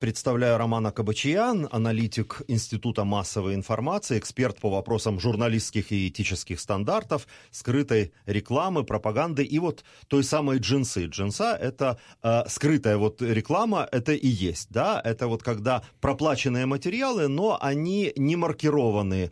Представляю Романа Кабачиян, аналитик Института массовой информации, эксперт по вопросам журналистских и этических стандартов, скрытой рекламы, пропаганды и вот той самой джинсы. Джинса – это скрытая вот реклама, это и есть, да, это вот когда проплаченные материалы, но они не маркированы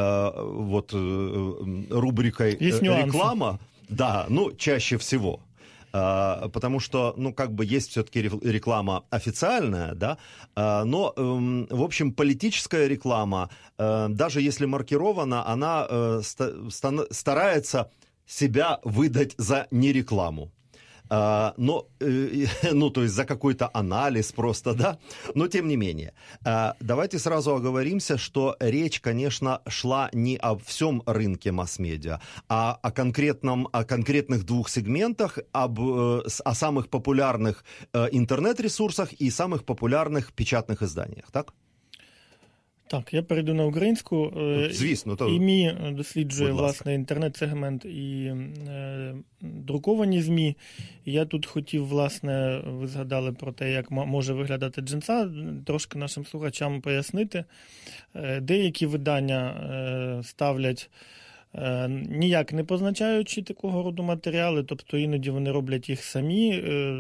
рубрикой реклама. Да, ну, чаще всего. Потому что, ну, как бы есть все-таки реклама официальная, да, но, в общем, политическая реклама, даже если маркирована, она старается себя выдать за нерекламу. То есть за какой-то анализ просто, да, но тем не менее. Давайте сразу оговоримся, что речь, конечно, шла не о всем рынке масс-медиа, а о конкретных двух сегментах, о самых популярных интернет-ресурсах и самых популярных печатных изданиях, так? Так, я перейду на українську. Звісно, то... ІМІ досліджує, власне, інтернет-сегмент і друковані ЗМІ. Я тут хотів, власне, ви згадали про те, як може виглядати джинса, трошки нашим слухачам пояснити. Деякі видання ставлять ніяк не позначаючи такого роду матеріали, тобто іноді вони роблять їх самі,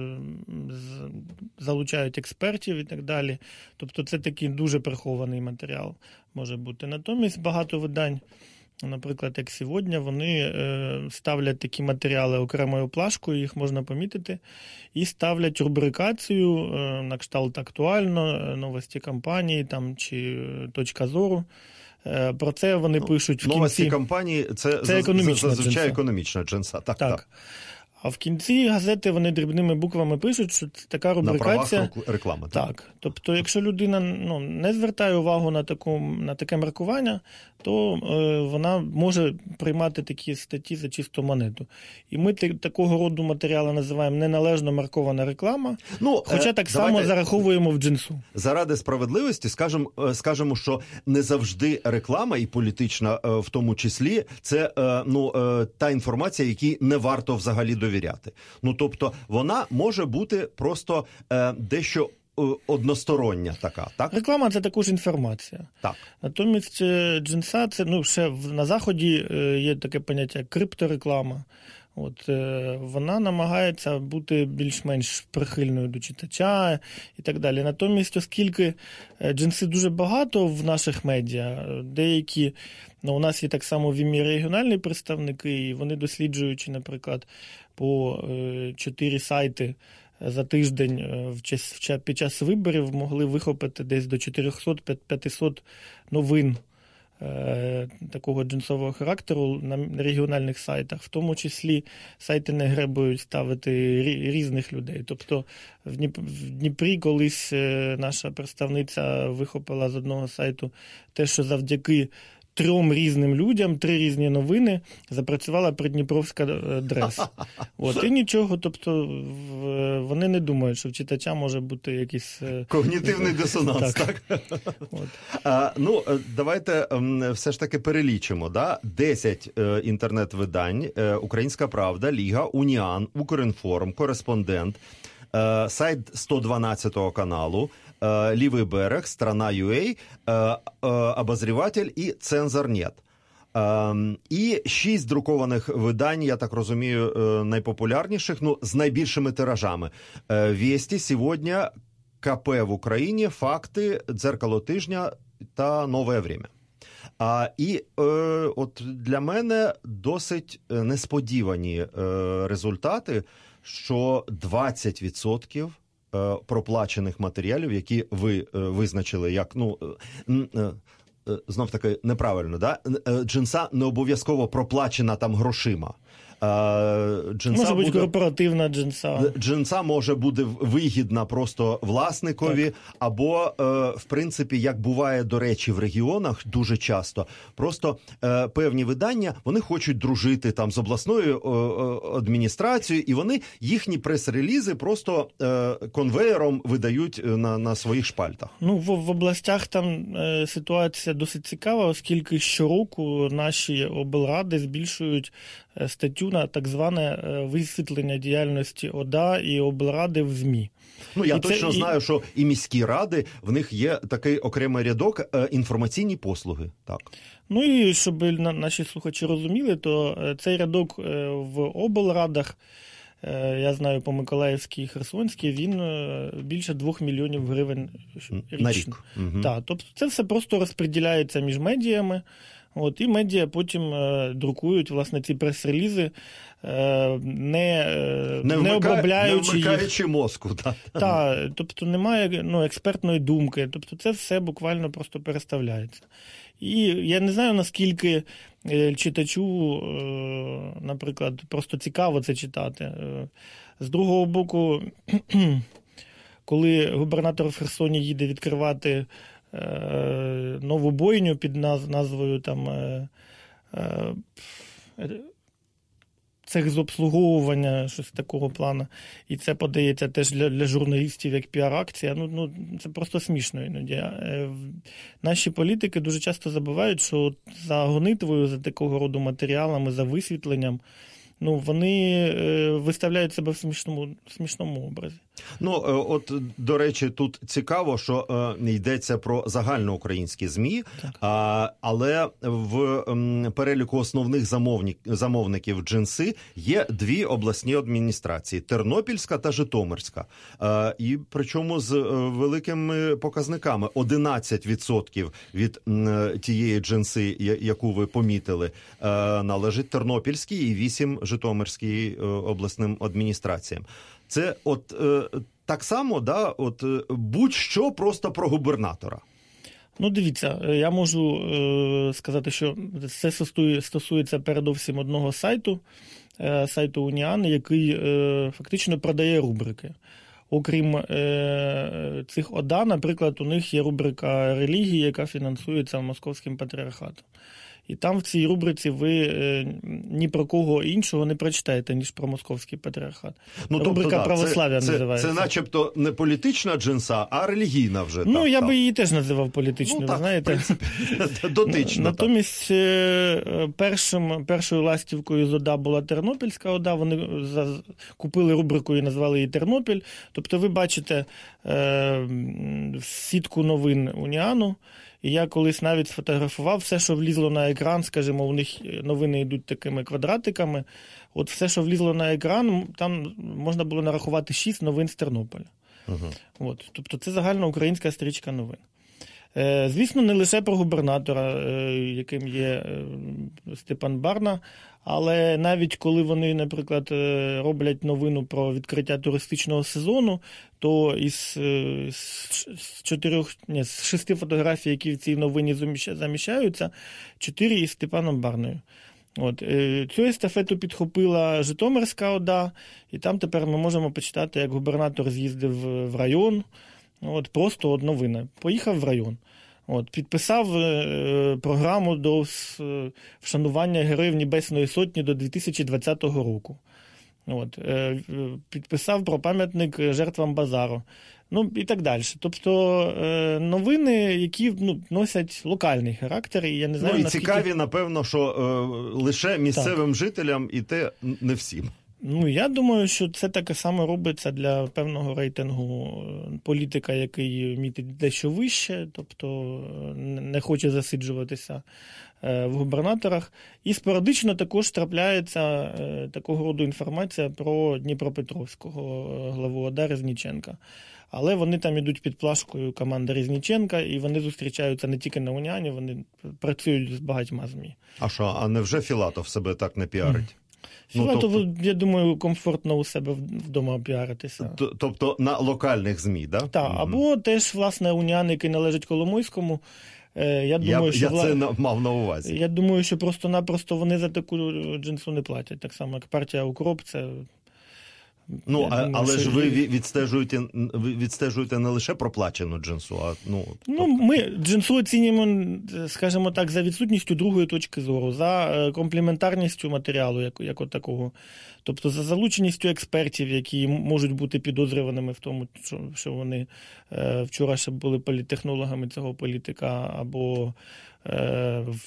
залучають експертів і так далі. Тобто це такий дуже прихований матеріал може бути. Натомість багато видань, наприклад, як «Сьогодні», вони ставлять такі матеріали окремою плашкою, їх можна помітити, і ставлять рубрикацію на кшталт «Актуально», «Новості компанії» там, чи «Точка зору». Про це вони пишуть в кінці. Новості компанії – це зазвичай економічна джинса. Так. А в кінці газети вони дрібними буквами пишуть, що це така рубрикація. На правах реклами. Так. Тобто, якщо людина не звертає увагу на таке маркування, то вона може приймати такі статті за чисту монету. І ми такого роду матеріали називаємо неналежно маркована реклама, хоча так само зараховуємо в джинсу. Заради справедливості скажемо, що не завжди реклама, і політична в тому числі, це та інформація, якій не варто взагалі довіряти. Тобто вона може бути просто дещо одностороння така, так? Реклама – це також інформація. Так. Натомість джинса – це, ще на Заході є таке поняття криптореклама. Вона намагається бути більш-менш прихильною до читача і так далі. Натомість, оскільки джинси дуже багато в наших медіа, деякі, у нас є так само в ІМІ регіональні представники, і вони досліджуючи, наприклад, по 4 сайти за тиждень під час виборів могли вихопити десь до 400-500 новин такого джинсового характеру на регіональних сайтах, в тому числі сайти не гребують ставити різних людей. Тобто в Дніпрі колись наша представниця вихопила з одного сайту те, що завдяки 3 різним людям, 3 різні новини запрацювала Придніпровська дрес. І нічого, тобто вони не думають, що в читача може бути якийсь... Когнітивний дисонанс, так? Давайте все ж таки перелічимо. 10 інтернет-видань: «Українська правда», «Ліга», «Уніан», «Укрінформ», «Кореспондент», сайт 112 каналу, «Лівий берег», «Страна.ua», «Обозріватель» і «Цензор.нет». І 6 друкованих видань, я так розумію, найпопулярніших, з найбільшими тиражами. «Вєсті», «Сьогодні», «КП в Україні», «Факти», «Дзеркало тижня» та «Нове время». І для мене досить несподівані результати, що 20% проплачених матеріалів, які ви визначили як, знов-таки неправильно, да? Джинса не обов'язково проплачена там грошима. Може бути корпоративна джинса. Джинса може бути вигідна просто власникові, так. Або, в принципі, як буває, до речі, в регіонах дуже часто, просто певні видання, вони хочуть дружити там з обласною адміністрацією, і вони їхні прес-релізи просто конвеєром видають на своїх шпальтах. В областях там ситуація досить цікава, оскільки щороку наші облради збільшують статтю на так зване висвітлення діяльності ОДА і облради в ЗМІ. Ну, я точно знаю, що і міські ради, в них є такий окремий рядок інформаційні послуги. Так. Ну і щоб наші слухачі розуміли, то цей рядок в облрадах, я знаю по Миколаївській і Херсонській, він більше 2 мільйонів гривень річно. На рік. Угу. Так, тобто це все просто розподіляється між медіями, і медіа потім друкують, власне, ці прес-релізи, не обробляючи не вмикаючи мозку. Так, тобто немає експертної думки, тобто це все буквально просто переставляється. І я не знаю, наскільки читачу, наприклад, просто цікаво це читати. З другого боку, коли губернатор в Херсоні їде відкривати нову бойню під назвою там цех з обслуговування, щось такого плану, і це подається теж для журналістів як піар-акція, це просто смішно іноді. Наші політики дуже часто забувають, що за гонитвою, за такого роду матеріалами, за висвітленням, вони виставляють себе в смішному образі. От, до речі, тут цікаво, що йдеться про загальноукраїнські ЗМІ, але в переліку основних замовників Джинси є 2 обласні адміністрації – Тернопільська та Житомирська. І причому з великими показниками. 11% від тієї Джинси, яку ви помітили, належить Тернопільській і 8% Житомирській обласним адміністраціям. Це так само, будь-що просто про губернатора. Дивіться, я можу сказати, що це стосується передовсім одного сайту Уніан, який фактично продає рубрики. Окрім цих ОДА, наприклад, у них є рубрика «Релігії», яка фінансується Московським патріархатом. І там в цій рубриці ви ні про кого іншого не прочитаєте, ніж про Московський патріархат. Рубрика «Православ'я» називається. Це начебто не політична Джинса, а релігійна вже. Я би її теж називав політичною, знаєте. В принципі, дотично. Натомість першою ластівкою з ОДА була Тернопільська ОДА, вони купили рубрику і назвали її «Тернопіль». Тобто ви бачите сітку новин Уніану. І я колись навіть сфотографував все, що влізло на екран, скажімо, у них новини йдуть такими квадратиками. От все, що влізло на екран, там можна було нарахувати 6 новин з Тернополя. Тобто це загальноукраїнська стрічка новин. Звісно, не лише про губернатора, яким є Степан Барна, але навіть коли вони, наприклад, роблять новину про відкриття туристичного сезону, то із 6 фотографій, які в цій новині заміщаються, 4 із Степаном Барною. Цю естафету підхопила Житомирська ОДА, і там тепер ми можемо почитати, як губернатор з'їздив в район, просто новина. Поїхав в район. Підписав програму до вшанування Героїв Небесної Сотні до 2020 року. Підписав про пам'ятник жертвам Базару. І так далі. Тобто новини, які носять локальний характер. І я не знаю, і цікаві, напевно, що лише місцевим жителям, і те не всім. Я думаю, що це таке саме робиться для певного рейтингу політика, який мітить дещо вище, тобто не хоче засиджуватися в губернаторах. І спорадично також трапляється такого роду інформація про Дніпропетровського главу ОДА Резніченка. Але вони там ідуть під плашкою команди Резніченка, і вони зустрічаються не тільки на Уніані, вони працюють з багатьма ЗМІ. А невже Філатов себе так не піарить? Філатову, я думаю, комфортно у себе вдома піаритися. Тобто на локальних ЗМІ, так? Так, або теж, власне, Уніан, який належить Коломойському. Я це мав на увазі. Я думаю, що просто-напросто вони за таку Джинсу не платять. Так само, як партія «Укроп», це... але ж ви відстежуєте не лише проплачену Джинсу, а... Ми Джинсу оцінюємо, скажімо так, за відсутністю другої точки зору, за комплементарністю матеріалу, як от такого. Тобто за залученістю експертів, які можуть бути підозрюваними в тому, що вони вчора ще були політтехнологами цього політика, або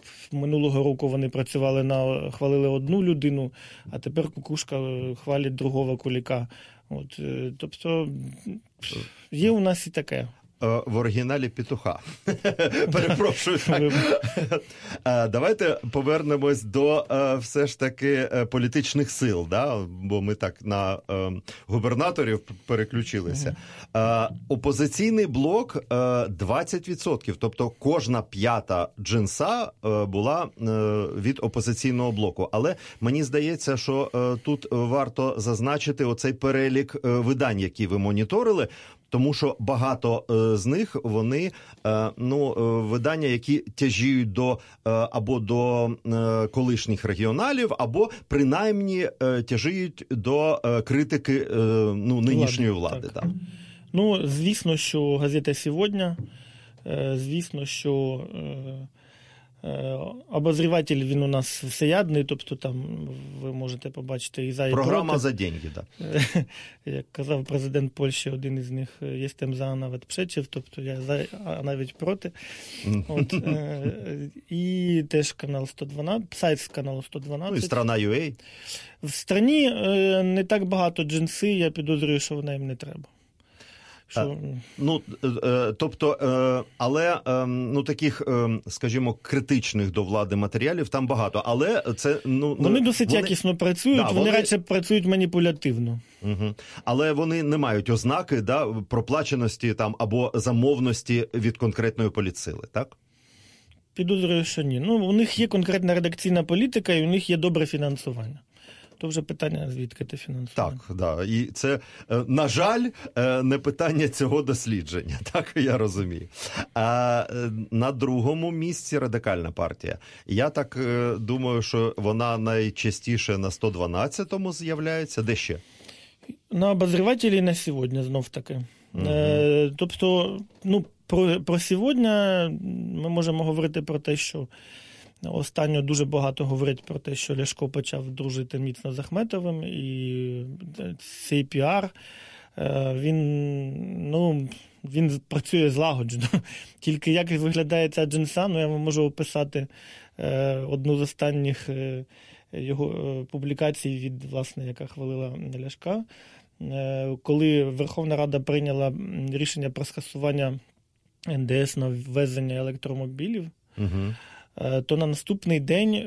минулого року вони працювали хвалили одну людину, а тепер Кукушка хвалить другого Куліка. От, тобто є у нас і таке. В оригіналі петуха. Перепрошую. Давайте повернемось до все ж таки політичних сил, да? Бо ми так на губернаторів переключилися. Опозиційний блок 20%, тобто кожна п'ята джинса була від опозиційного блоку. Але мені здається, що тут варто зазначити оцей перелік видань, які ви моніторили, тому що багато з них вони видання, які тяжіють або до колишніх регіоналів, або принаймні тяжіють до критики нинішньої влади. Так. Ну, звісно, що газета «Сьогодні», звісно, що обозріватель, він у нас всеядний, тобто там ви можете побачити і за, і програма проти. За деньги, так. Як казав президент Польщі, один із них, «Єстем за, а навіть przeciw», тобто я за, а навіть проти. От, і теж канал 112, сайт з каналу 112. Ну і «Страна.ua». В «Страні» не так багато джинси, я підозрюю, що вона їм не треба. Але таких, скажімо, критичних до влади матеріалів там багато. Але це вони досить якісно працюють, вони радше працюють маніпулятивно. Угу. Але вони не мають ознаки проплаченості там або замовності від конкретної політсили, так? Підозрюю, що ні. У них є конкретна редакційна політика і у них є добре фінансування. То вже питання, звідки ти фінансування. Так, да. І це, на жаль, не питання цього дослідження, так я розумію. А на другому місці Радикальна партія. Я так думаю, що вона найчастіше на 112-му з'являється. Де ще? На обозрівателі на «Сьогодні» знов-таки. Тобто, про «Сьогодні» ми можемо говорити про те, що останньо дуже багато говорять про те, що Ляшко почав дружити міцно з Ахметовим, і цей піар, він працює злагоджено. Тільки як виглядає ця джинса, я вам можу описати одну з останніх його публікацій, яка хвалила Ляшка. Коли Верховна Рада прийняла рішення про скасування НДС на ввезення електромобілів, то на наступний день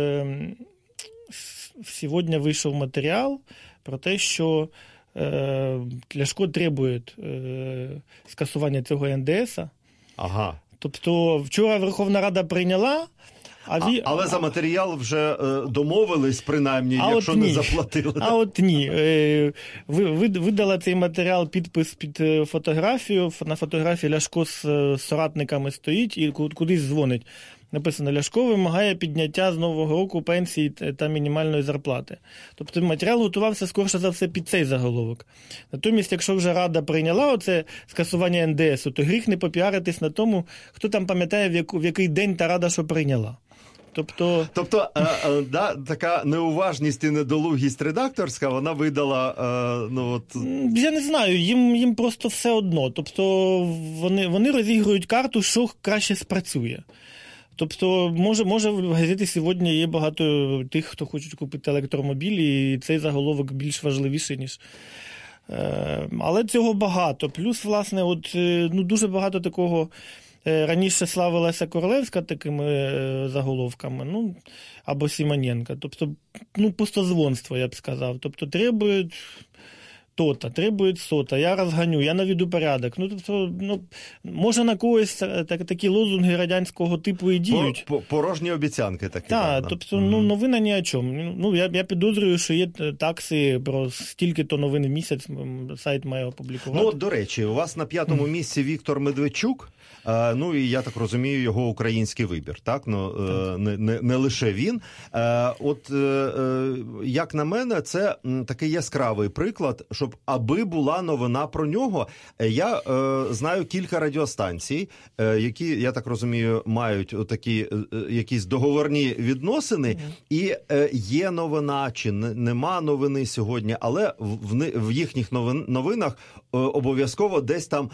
сьогодні вийшов матеріал про те, що Ляшко требує скасування цього НДС. Ага. Тобто вчора Верховна Рада прийняла, але за матеріал вже домовились, принаймні, якщо не заплатили. А от ні. Видала цей матеріал підпис під фотографію. На фотографії Ляшко з соратниками стоїть і кудись дзвонить. Написано: Ляшко вимагає підняття з Нового року пенсії та мінімальної зарплати. Тобто матеріал готувався, скоріше за все, під цей заголовок. Натомість, якщо вже Рада прийняла оце скасування НДС, то гріх не попіаритись на тому, хто там пам'ятає, в який день та Рада що прийняла. Тобто така неуважність і недолугість редакторська, вона видала, Я не знаю, їм просто все одно. Тобто вони розігрують карту, що краще спрацює. Тобто, може в газеті «Сьогодні» є багато тих, хто хочуть купити електромобіль, і цей заголовок більш важливіший, ніж... Але цього багато. Плюс, власне, дуже багато такого... Раніше славилася Королевська такими заголовками, або Симоненко. Тобто, пустозвонство, я б сказав. Тобто, требують то-то, требують сота, я розганю, я наведу порядок. Може на когось такі лозунги радянського типу і діють. Порожні обіцянки такі. Так, тобто, новина ні о чому. Я підозрюю, що є такси про стільки-то новин в місяць, сайт має опублікувати. До речі, у вас на 5-му місці Віктор Медведчук, і я так розумію, його український вибір, так? Не лише він. Як на мене, це такий яскравий приклад, що щоб аби була новина про нього. Я знаю кілька радіостанцій, які, я так розумію, мають такі якісь договорні відносини, і є новина чи нема новини сьогодні, але в їхніх новинах обов'язково десь там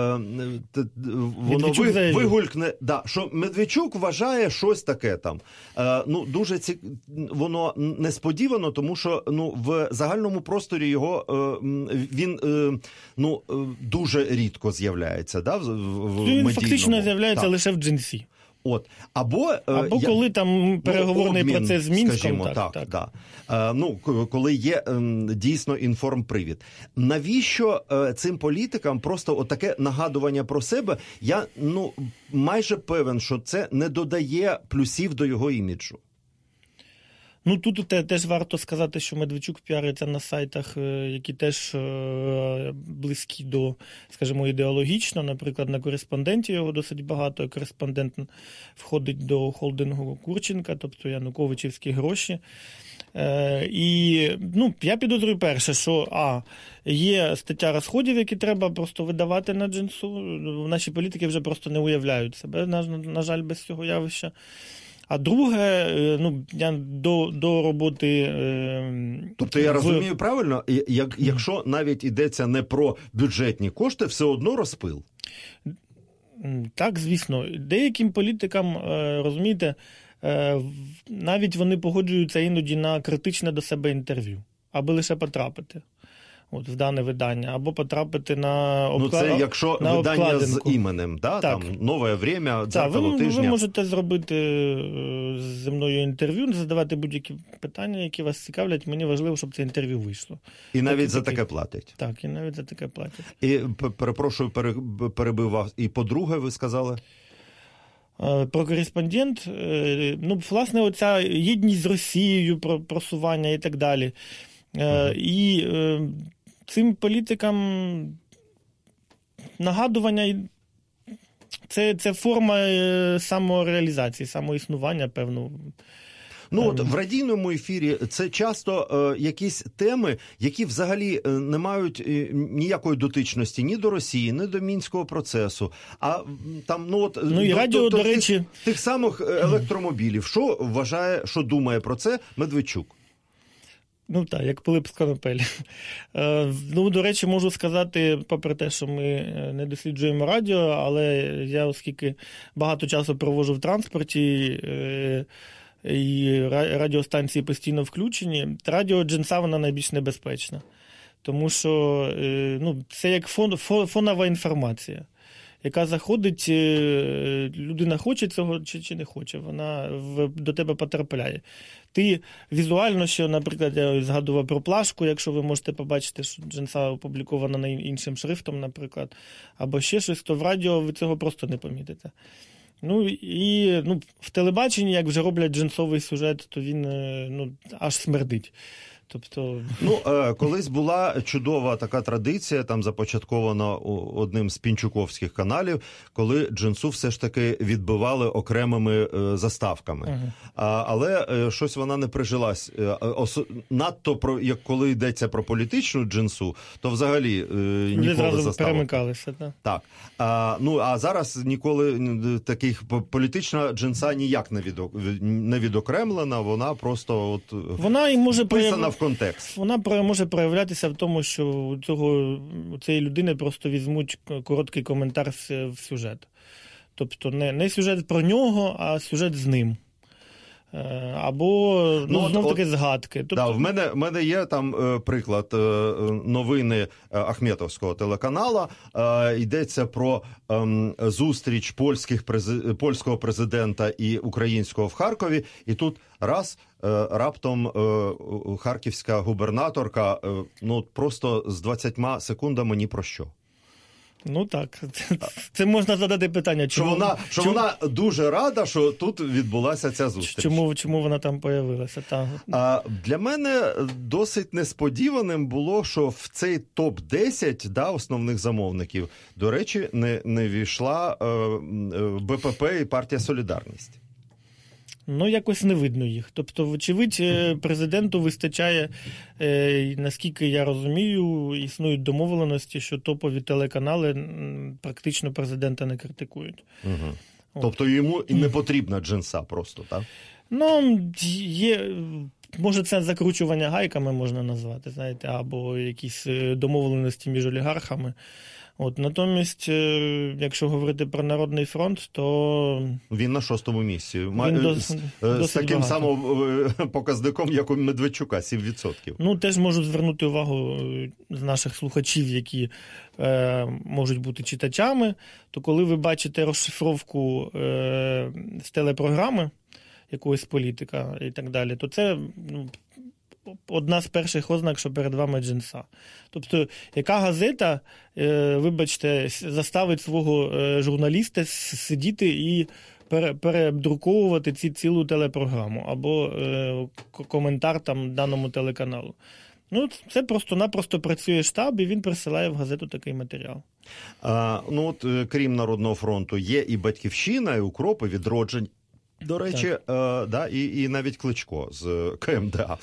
воно вигулькне, що Медведчук вважає щось таке там. Дуже воно несподівано, тому що в загальному просторі його він дуже рідко з'являється, в медійному. Він фактично з'являється лише в джинсі. Або коли там переговорний процес з Мінськом. Скажімо, коли є дійсно інформпривід. Навіщо цим політикам просто отаке нагадування про себе? Я майже певен, що це не додає плюсів до його іміджу. Тут теж варто сказати, що Медведчук піариться на сайтах, які теж близькі до, скажімо, ідеологічно. Наприклад, на «Кореспонденті» його досить багато. Кореспондент входить до холдингу Курченка, тобто януковичівські гроші. І я підозрюю перше, що є стаття розходів, які треба просто видавати на джинсу. Наші політики вже просто не уявляють себе, на жаль, без цього явища. А друге, я до роботи... Тобто я розумію правильно, якщо навіть йдеться не про бюджетні кошти, все одно розпил? Так, звісно. Деяким політикам, розумієте, навіть вони погоджуються іноді на критичне до себе інтерв'ю, аби лише потрапити в дане видання, або потрапити на це якщо на видання обкладинку. З іменем, там «Нове время», «Дзеркало тижня». Ви можете зробити зі мною інтерв'ю, задавати будь-які питання, які вас цікавлять. Мені важливо, щоб це інтерв'ю вийшло. І навіть за таке платять. Так, і навіть за таке платять. І, перепрошую, перебив вас. І по-друге, ви сказали? Про «Кореспондент». Власне, оця єдність з Росією, просування і так далі. І цим політикам нагадування це форма самореалізації, самоіснування, певно. В радійному ефірі це часто якісь теми, які взагалі не мають ніякої дотичності ні до Росії, ні до Мінського процесу. А там, і радіо, до речі... тих самих електромобілів. Що вважає, що думає про це Медведчук? Як Пилип з Конопель. До речі, можу сказати, попри те, що ми не досліджуємо радіо, але я, оскільки багато часу проводжу в транспорті, і радіостанції постійно включені, радіо джинса, вона найбільш небезпечна. Тому що це як фонова інформація, яка заходить, людина хоче цього чи не хоче, вона до тебе потрапляє. Ти візуально, що, наприклад, я згадував про плашку, якщо ви можете побачити, що джинса опублікована іншим шрифтом, наприклад, або ще щось, то в радіо ви цього просто не помітите. В телебаченні, як вже роблять джинсовий сюжет, то він аж смердить. Тобто... Колись була чудова така традиція, там започаткована одним з пінчуковських каналів, коли джинсу все ж таки відбивали окремими заставками. Але щось вона не прижилась. Надто, коли йдеться про політичну джинсу, то взагалі ніколи заставок. Перемикалися, так. Так. А зараз ніколи таких політична джинса ніяк не відокремлена, вона просто вона і може вписана в контекст. Вона може проявлятися в тому, що у цієї людини просто візьмуть короткий коментар в сюжет. Тобто не сюжет про нього, а сюжет з ним. Або, знов-таки, згадки. Тобто... В мене є там приклад новини Ахметовського телеканала. Йдеться про зустріч польського президента і українського в Харкові. І тут раптом харківська губернаторка просто з 20 секундами ні про що. Так, це можна задати питання. Вона дуже рада, що тут відбулася ця зустріч. Чому вона там появилася? Для мене досить несподіваним було, що в цей топ-10 основних замовників, до речі, не війшла БПП і партія «Солідарність». Ну, якось не видно їх. Тобто, вочевидь, президенту вистачає, наскільки я розумію, існують домовленості, що топові телеканали практично президента не критикують. Угу. Тобто йому і не потрібна джинса просто, так? Ну, є, може це закручування гайками можна назвати, знаєте, або якісь домовленості між олігархами. От, натомість, якщо говорити про Народний фронт, то... Він на 6-му місці. З таким самим показником, як у Медведчука, 7%. Ну, теж можу звернути увагу з наших слухачів, які можуть бути читачами, то коли ви бачите розшифровку з телепрограми якогось політика і так далі, то це... одна з перших ознак, що перед вами джинса. Тобто, яка газета, вибачте, заставить свого журналіста сидіти і передруковувати цілу телепрограму або коментар там даному телеканалу. Ну, це просто-напросто працює штаб, і він присилає в газету такий матеріал. Ну, от, крім Народного фронту, є і «Батьківщина», і «Укроп», і «Відродження». До речі, да, і навіть Кличко з КМДА.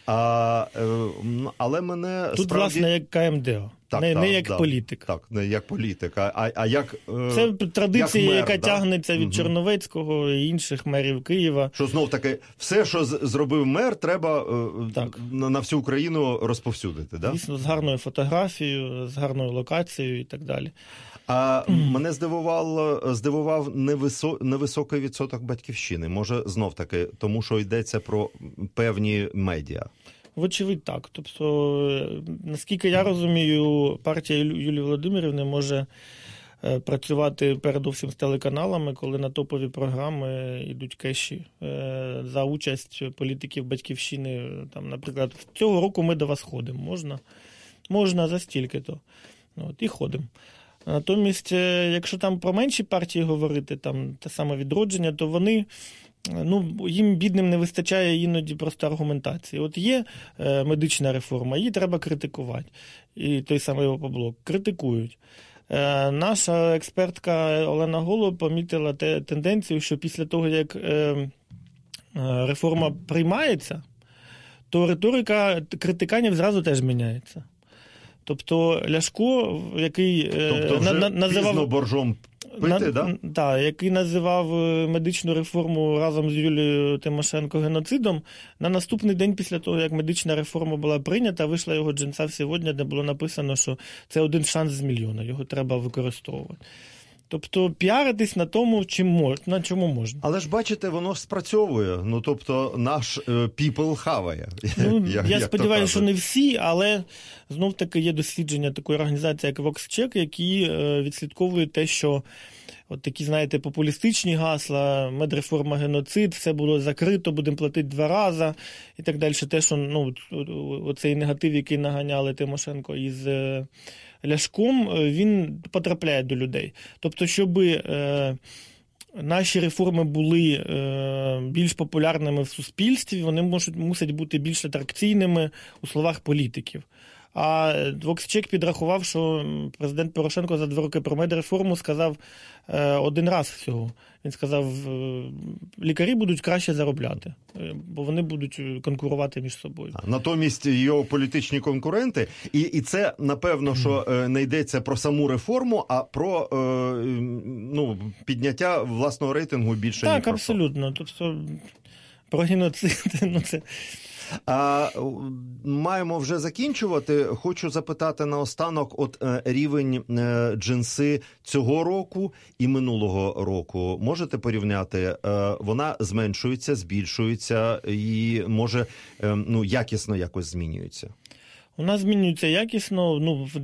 Але мене тут, справді... власне, як КМДА. Не як політик. Так, не як політик, а як це традиція, як мер, яка тягнеться від Черновецького і інших мерів Києва. Що знов-таки, все, що зробив мер, треба на всю Україну розповсюдити, да? Звісно, з гарною фотографією, з гарною локацією і так далі. А мене здивував невисокий відсоток «Батьківщини». Може, знов-таки, тому що йдеться про певні медіа. Вочевидь, так. Тобто, наскільки я розумію, партія Юлії Володимирівни може працювати передусім з телеканалами, коли на топові програми йдуть кеші за участь політиків «Батьківщини». Там, наприклад, цього року ми до вас ходимо. Можна за стільки-то. От, і ходимо. Натомість, якщо там про менші партії говорити, там те саме «Відродження», то вони, ну, їм, бідним, не вистачає іноді просто аргументації. От є медична реформа, її треба критикувати. І той самий «Опоблок» критикують. Наша експертка Олена Голуб помітила тенденцію, що після того, як реформа приймається, то риторика критиканів зразу теж міняється. Тобто Ляшко, який називав боржом пити, який називав медичну реформу разом з Юлією Тимошенко геноцидом, на наступний день після того, як медична реформа була прийнята, вийшла його джинса сьогодні, де було написано, що це один шанс з мільйона, його треба використовувати. Тобто піаритись на тому, на чому можна. Але ж, бачите, воно спрацьовує. Ну, тобто, наш people хаває. Ну, я сподіваюся, що не всі, але знов-таки є дослідження такої організації, як VoxCheck, які відслідковують те, що от такі, знаєте, популістичні гасла, медреформа, геноцид, все було закрито, будемо платити 2 рази і так далі. Те, що, ну, оцей негатив, який наганяли Тимошенко із Ляшком, він потрапляє до людей. Тобто, щоб наші реформи були більш популярними в суспільстві, вони мусять бути більш атракційними у словах політиків. А VoxCheck підрахував, що президент Порошенко за 2 роки про медреформу сказав 1 раз всього. Він сказав, лікарі будуть краще заробляти, бо вони будуть конкурувати між собою. Натомість його політичні конкуренти, і це, напевно, що не йдеться про саму реформу, а про підняття власного рейтингу більше, ніж про так, абсолютно. Тобто про геноцид, це... Маємо вже закінчувати. Хочу запитати наостанок, от рівень джинси цього року і минулого року. Можете порівняти? Вона зменшується, збільшується і, може, якісно якось змінюється? Вона змінюється якісно,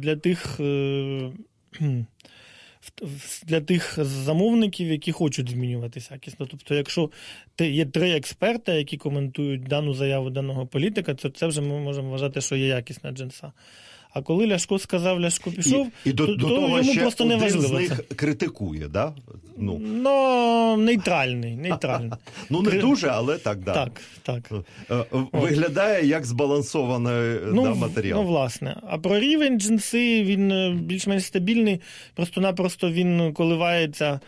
для тих замовників, які хочуть змінюватися якісно. Тобто, якщо є 3 експерта, які коментують дану заяву даного політика, то це вже ми можемо вважати, що є якісна джинса. А коли Ляшко сказав, Ляшко пішов, то йому просто не важливо. Один з них критикує, да? Нейтральний. Не дуже, але так, да. Так. Виглядає як збалансований матеріал. Власне. А про рівень джинси, він більш-менш стабільний. Просто-напросто він коливається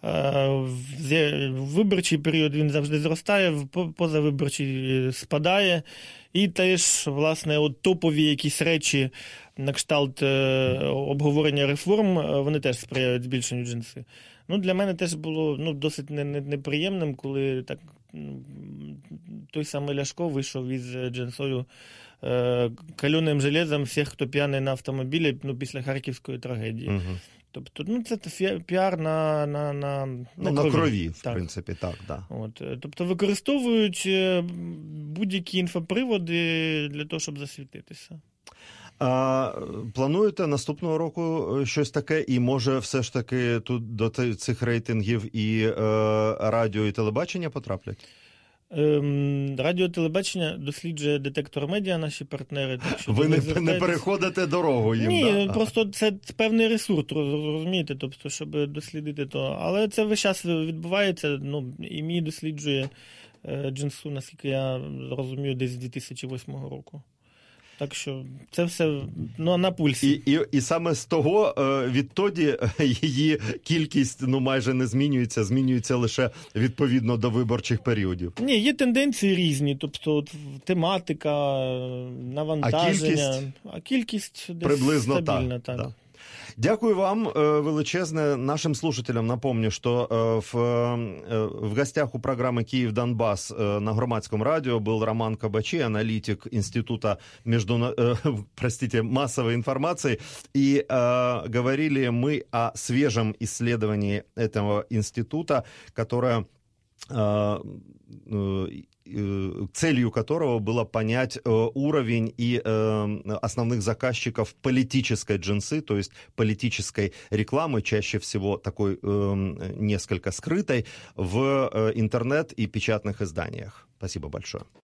В виборчий період він завжди зростає, в позавиборчий спадає. І теж, власне, от топові якісь речі на кшталт обговорення реформ, вони теж сприяють збільшенню джинси. Ну, для мене теж було досить неприємним, коли так той самий Ляшко вийшов із джинсою каленим железом всіх, хто п'яний на автомобілі, після Харківської трагедії. Угу. Тобто, це піар на крові, в принципі, так, да. От, тобто, використовують будь-які інфоприводи для того, щоб засвітитися. Плануєте наступного року щось таке, і може все ж таки тут до цих рейтингів і радіо, і телебачення потраплять? Радіо, телебачення досліджує Детектор Медіа, наші партнери. Так що ви не переходите дорогу їм? Ні, просто це певний ресурс, розумієте, тобто, щоб дослідити то. Але це весь час відбувається, і МІ досліджує джинсу, наскільки я розумію, десь з 2008 року. Так що це все на пульсі. І саме з того, відтоді її кількість майже не змінюється, змінюється лише відповідно до виборчих періодів. Ні, є тенденції різні, тобто тематика, навантаження. А кількість десь приблизно стабільна. Так. Да. Дякую вам величезне. Нашим слушателям напомню, что в гостях у программы «Киев-Донбасс» на Громадском радио был Роман Кабачи, аналитик Института массовой информации. И говорили мы о свежем исследовании этого института, которое... целью которого было понять уровень и основных заказчиков политической джинсы, то есть политической рекламы, чаще всего такой несколько скрытой, в интернет и печатных изданиях. Спасибо большое.